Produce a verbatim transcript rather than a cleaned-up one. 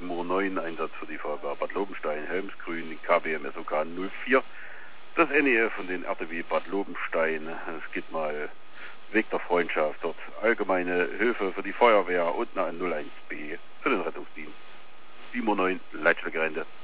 sieben Uhr neun, Einsatz für die Feuerwehr Bad Lobenstein, Helmsgrün, K B M S O K null vier. Das N E F von den R T W Bad Lobenstein. Es geht mal Weg der Freundschaft dort. Allgemeine Hilfe für die Feuerwehr und eine null eins B für den Rettungsdienst. sieben Uhr neun, Leitstelle Gerände.